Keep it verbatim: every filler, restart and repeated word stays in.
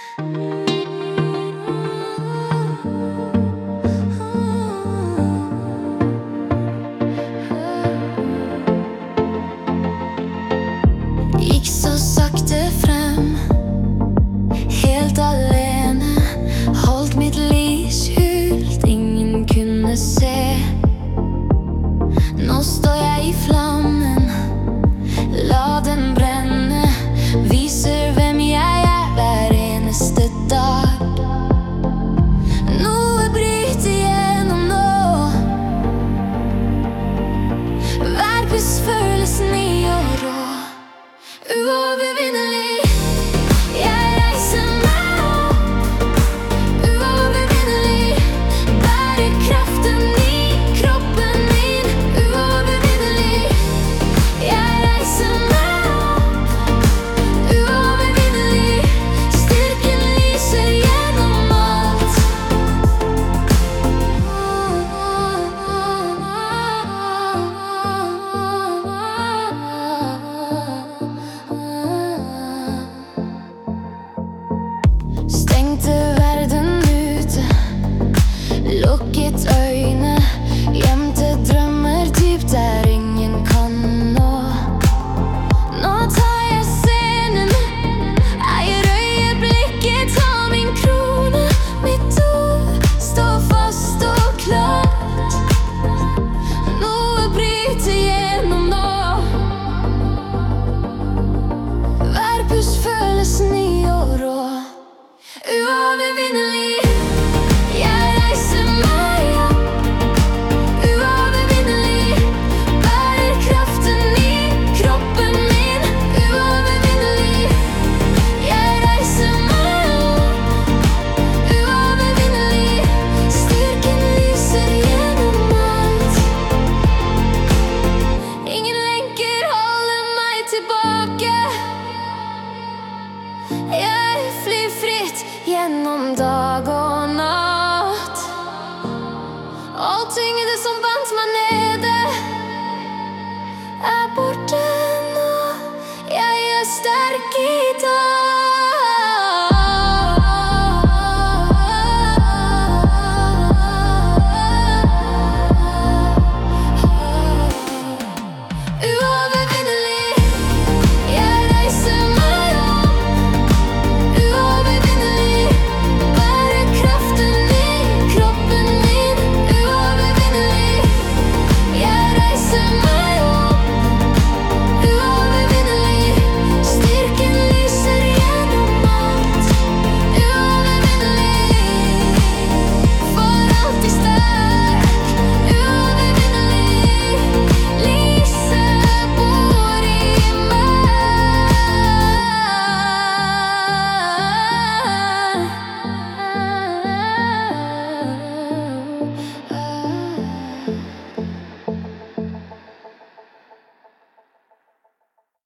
Gikk så sakte frem, helt alene. Holdt mitt lys skjult, ingen kunne se. Nå står jeg i flammen, la den brenne. Viser hvem jeg er hver eneste dag. Noe bryter igjennom nå. Hver pust føles ny og rå. Uovervinnelig. Jeg reiser meg opp. Uovervinnelig. Bærer kraften i kroppen min. Uovervinnelig. Jeg reiser meg opp. Uovervinnelig. Styrken lyser gjennom alt. Stengte verden ute, lukket øyne. Gjemte drømmer dypt der ingen kan nå. Nå tar jeg scenen, eier øyeblikket, tar min krone. Mitt ord står fast og klart. Noe bryter gjennom nå. Hver pust føles ny og rå. Uovervinnelig. Jeg reiser meg opp. Uovervinnelig. Bærer kraften i kroppen min. Uovervinnelig. Jeg reiser meg opp. Uovervinnelig. Styrken lyser gjennom alt. Ingen lenker holder meg tilbake. Jeg flyr fritt gjennom dag og natt. All tyngde som bandt meg nede er borte nå. Jeg er sterk i dag.